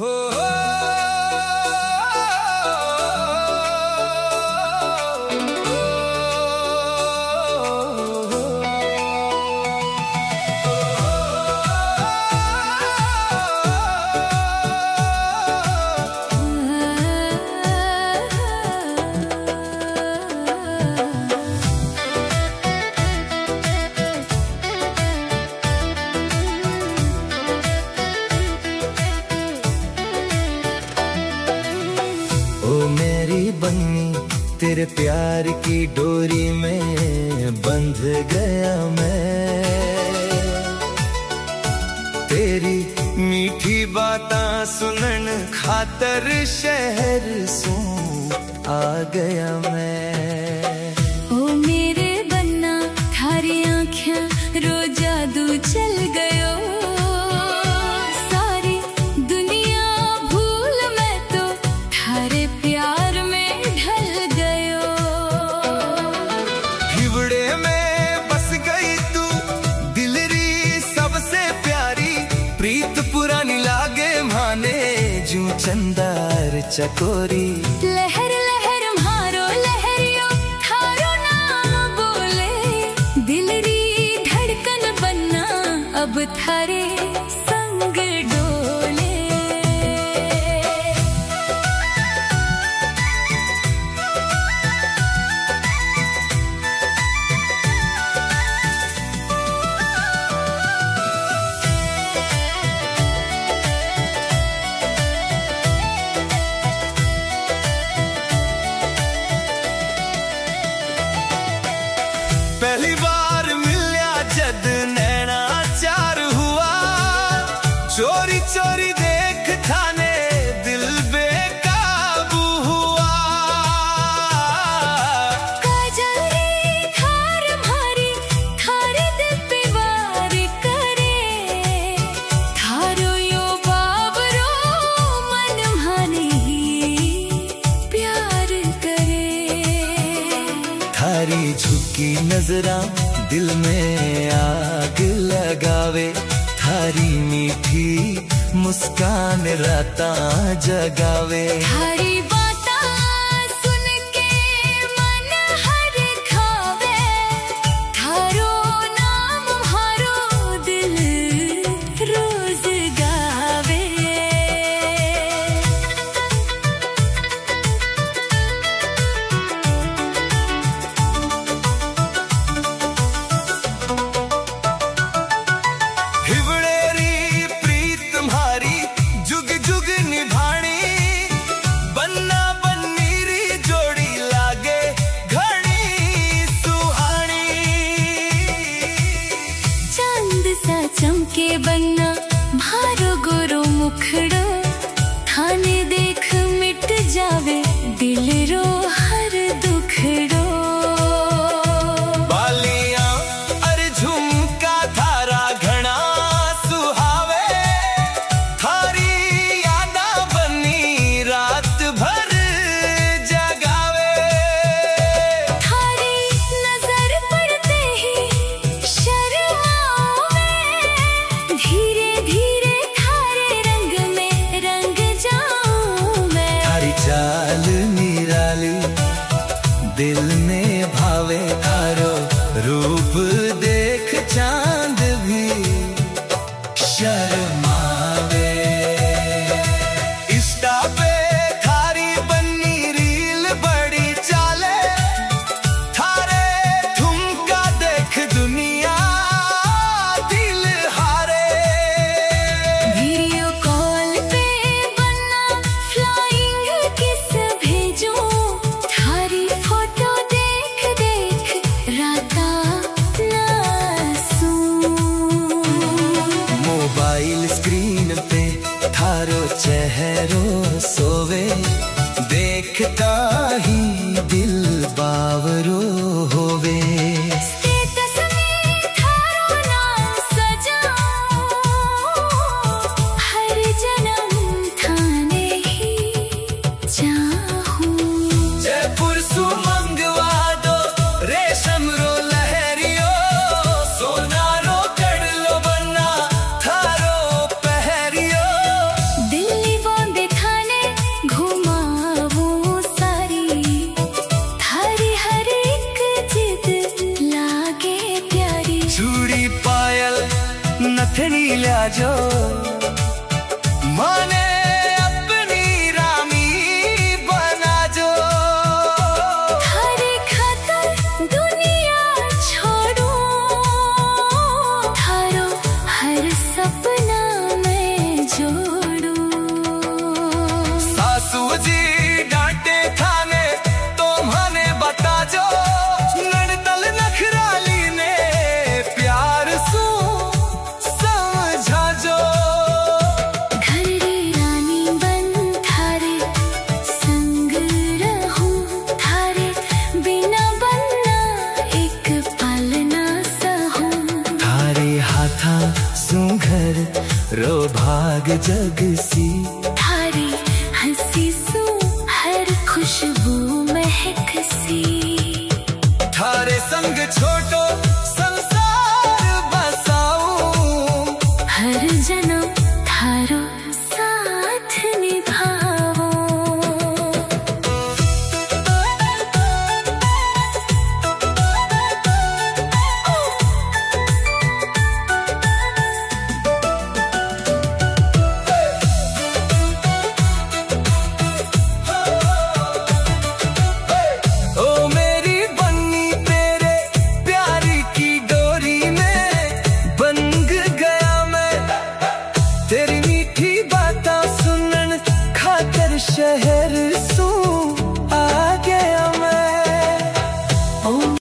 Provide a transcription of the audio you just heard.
तेरे प्यार की डोरी में बंध गया मैं, तेरी मीठी बातें सुनन खातर शहर सू आ गया मैं। ओ मेरे बन्ना थारी आँखें रो जादू चल गयो, सारी दुनिया भूल मैं तो थारे प्यार में ढल गयो। हिवड़े में बस गई तू दिलरी सबसे प्यारी, प्रीत पुरानी लागे माने जू चंदार चकोरी। लहर लहर मारो लहरियो थारो नाम बोले, दिलरी धड़कन बनना अब थारे संग डोले। पहली बार मिलया जद नैना चार हुआ, चोरी चोरी देख थाने दिल बेकाबू हुआ। काजरी थार मारी थारे दिल पे वार करे, थारो यो बाबरो मन माने प्यार करे। थारी झुकी नजरा दिल में आग लगावे, थारी मीठी मुस्कान राता जगावे। थारी बाता सुन के मन हर खावे, थारो नाम हारो दिल रोज गावे। हिवड़ेरी प्रीत तुम्हारी जुग जुग निभानी, बन्ना बन्नीरी जोड़ी लागे घड़ी सुहानी। चांद सा चमके बन्ना भारो गोरो मुखड़ो, थाने देख मिट जावे दिल रो हर दुखड़ो। बालियां अरे झुमका थारा घना सुहावे, थारी यादा बनी रात भर जगावे। थारी नजर पड़ते ही शर्मावे, धीरे धीरे थारे रंग में रंग जाऊं मैं। थारी चाल निराली दिल ने भावे, थारो रूप देख चांद भी शर्मावे। इंस्टा पे थारी बन्नी रील बड़ी चाले, थारे ठुमका देख दुनिया दिल हारे। वीडियो कॉल पे बन्ना फ्लाइंग किस भेजूं, थारी फोटो देख देख राता ना सूं। मोबाइल स्क्रीन पे थारो चेहरो सोवे, देखता ही दिल बावरो होवे। स्टेटस में थारो नाम सजाऊं, हर जन्म थाने ही चाहूं। जयपुर सु मंगवा दो रेशम रो लहरियो, सोना रो कड़ लो बन्ना थारो पहरियो। दिल्ली वो जोड़ू। सासू जी डांटे थाने तो माने बता जो, लड़तल नखराली ने प्यार सू समझा जो। घरड़ी रानी बन थारे संग रहूं, थारे बिना बनना एक पल ना सहूं। थारे हाथा सू घर रो भाग जग सी, थारी हंसी सू हर खुशबू महक सी। थारे संग छोटो संसार बसाऊं, हर जन्म